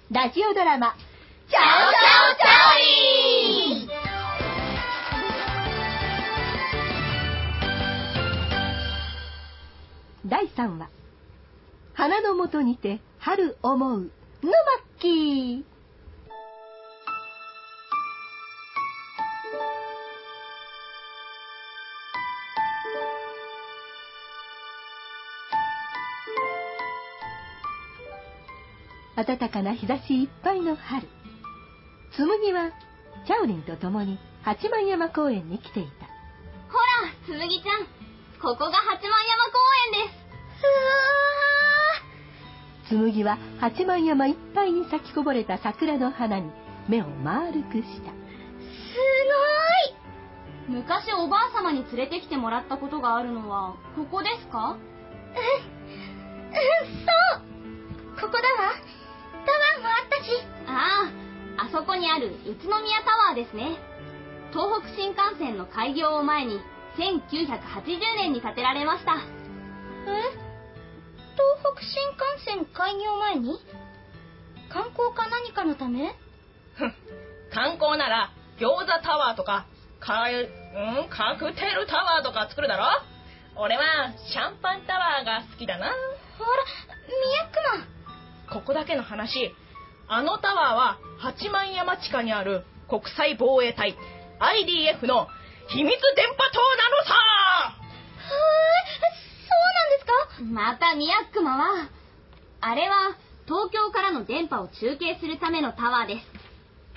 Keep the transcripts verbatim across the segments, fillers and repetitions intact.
ラジオドラマチャオチャオチャオリン。 だいさんわ、花のもとにて春思うのマッキー。暖かな日差しいっぱいの春、つむぎはチャオリンと共に八幡山公園に来ていた。 ほら、つむぎちゃん、ここが八幡山公園です。 つむぎは八幡山いっぱいに咲きこぼれた桜の花に目を丸くした。すごい。昔おばあ様に連れてきてもらったことがあるのはここですか？うん、うん、そう、ここだわ。タワーもあったし。ああ、あそこにある宇都宮タワーですね。東北新幹線の開業を前にせんきゅうひゃくはちじゅうねんに建てられました。え？東北新幹線開業前に？観光か何かのため？ 観光なら餃子タワーとかカ, うんカクテルタワーとか作るだろ。俺はシャンパンタワーが好きだな。ほら、ミヤックマン、ここだけの話、あのタワーは八幡山地下にある国際防衛隊 アイディーエフ の秘密電波塔なのさ。 へー、そうなんですか？またミヤックマは、あれは東京からの電波を中継するためのタワーです。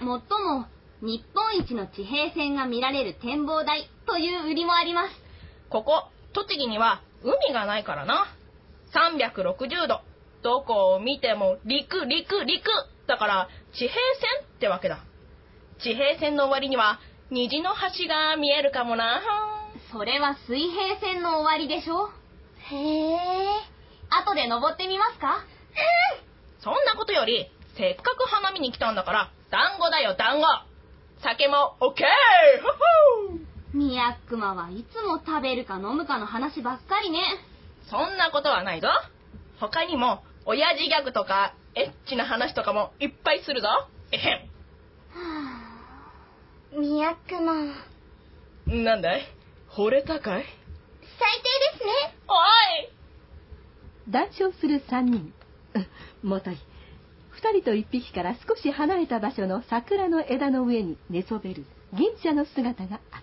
もっとも日本一の地平線が見られる展望台という売りもあります。 ここ栃木には海がないからな。さんびゃくろくじゅうどどこを見ても陸陸陸だから地平線ってわけだ。地平線の終わりには虹の橋が見えるかもな。 それは水平線の終わりでしょ。へえ。後で登ってみますか？うん。 そんなことよりせっかく花見に来たんだから団子だよ、団子。酒もオッケー。 ミヤックマはいつも食べるか飲むかの話ばっかりね。 そんなことはないぞ。他にも親父ギャグとかエッチな話とかもいっぱいするぞ。えへん。はあ、ミヤックマン。 なんだい、惚れたかい？ 最低ですね。 おい。 談笑する三人。もとい、二人と一匹から少し離れた場所の桜の枝の上に寝そべる銀茶の姿があった。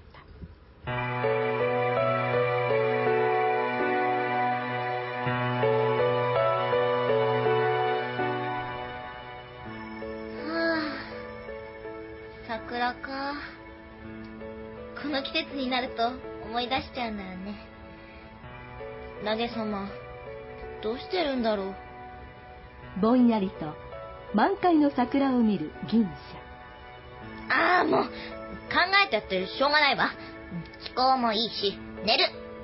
桜か。この季節になると思い出しちゃうんだよね。ラゲ様、どうしてるんだろう。 ぼんやりと満開の桜を見る銀車。 ああ、もう考えちゃってるしょうがないわ。気候もいいし寝る。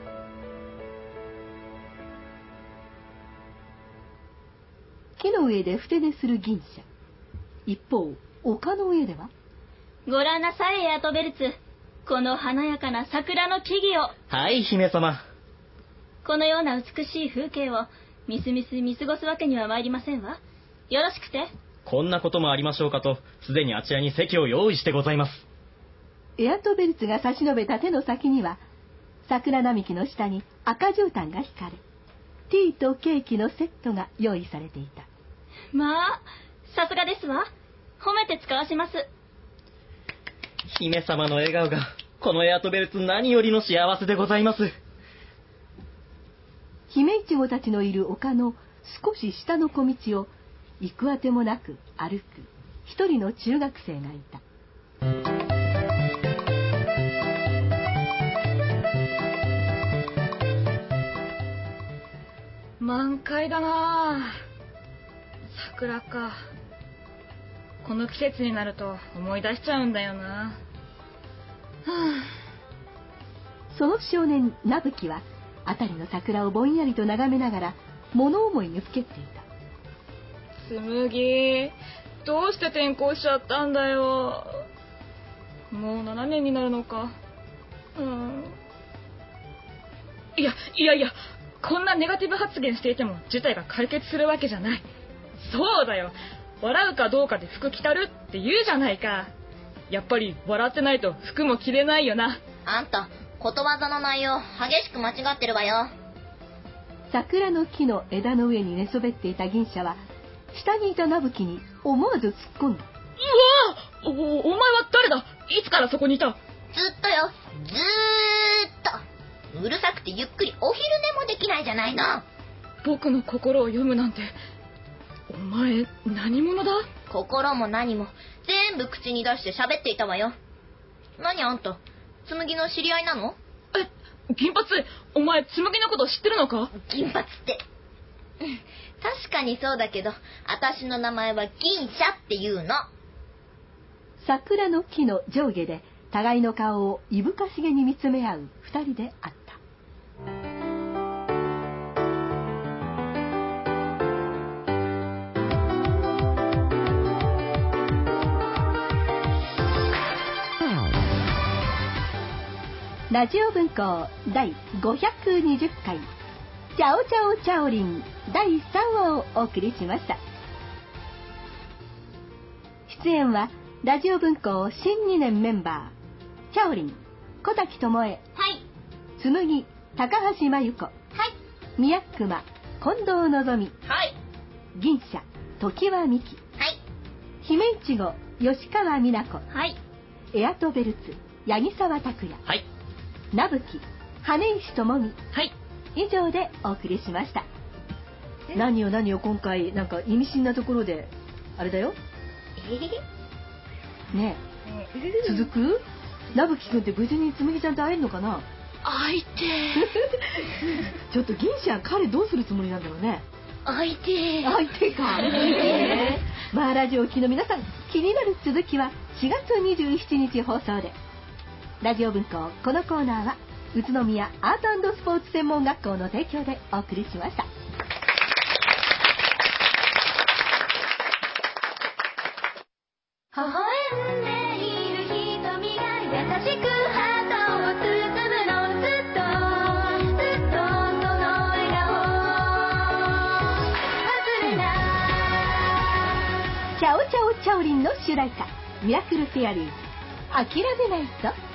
木の上でふて寝する銀車。一方、丘の上では、 ご覧なさい、エアトベルツ。この華やかな桜の木々を。 はい、姫様。 このような美しい風景をみすみす見過ごすわけには参りませんわ。よろしくて。 こんなこともありましょうかと、すでにあちらに席を用意してございます。 エアトベルツが差し伸べた手の先には、桜並木の下に赤絨毯が引かれ、ティーとケーキのセットが用意されていた。 まあ、さすがですわ。褒めて使わします。 姫様の笑顔がこのエアトベルツ何よりの幸せでございます。 姫いちごたちのいる丘の少し下の小道を行くあてもなく歩く一人の中学生がいた。 満開だな。桜か。この季節になると思い出しちゃうんだよな。はあ、 その少年ナブキは辺りの桜をぼんやりと眺めながら物思いにふけっていた。 つむぎ、どうして転校しちゃったんだよ。もうななねんになるのか。うん。いやいやいや、こんなネガティブ発言していても事態が解決するわけじゃない。そうだよ、 笑うかどうかで服着たるって言うじゃないか。やっぱり笑ってないと服も着れないよな。 あんた、ことわざの内容激しく間違ってるわよ。 桜の木の枝の上に寝そべっていた銀車は、下にいたなぶきに思わず突っ込んだ。 うわお、お前は誰だ？いつからそこにいた？ ずっとよ、ずーっと。うるさくてゆっくりお昼寝もできないじゃないの。 僕の心を読むなんて、お前何者だ？ 心も何も全部口に出して喋っていたわよ。何あんた、紬の知り合いなの？ え、銀髪、お前紬のこと知ってるのか？ 銀髪って。確かにそうだけど、私の名前は銀車っていうの。 桜の木の上下で互いの顔をいぶかしげに見つめ合う二人であった。ラジオ文庫第ごひゃくにじゅっかいチャオチャオチャオリンだいさんわをお送りしました。出演はラジオ文庫新にねんメンバーチャオリン小滝智恵、 はい、 紬高橋真由子、 はい、 宮熊近藤のぞみ、 はい、 銀車常盤美希、 はい、 姫いちご吉川美奈子、 はい、 エアトベルツ八木沢拓也、 はい、 なぶき羽石智美、 はい、 以上でお送りしました。何よ何よ、今回なんか意味深なところであれだよねえ、続く？なぶきくんって無事につむぎちゃんと会えるのかな？ 会いてちょっと銀車彼どうするつもりなんだろうね。 会いて会いてか、えー、まあラジオを聴きの皆さん、気になる続きはしがつにじゅうしちにち放送で。ラジオ文庫、このコーナーは宇都宮アート&スポーツ専門学校の提供でお送りしました。 微笑んでいる瞳が優しくハートを包むの、ずっとずっとその笑顔忘れない。 チャオチャオチャオリンの主題歌、ミラクルフェアリーズ、諦めないと。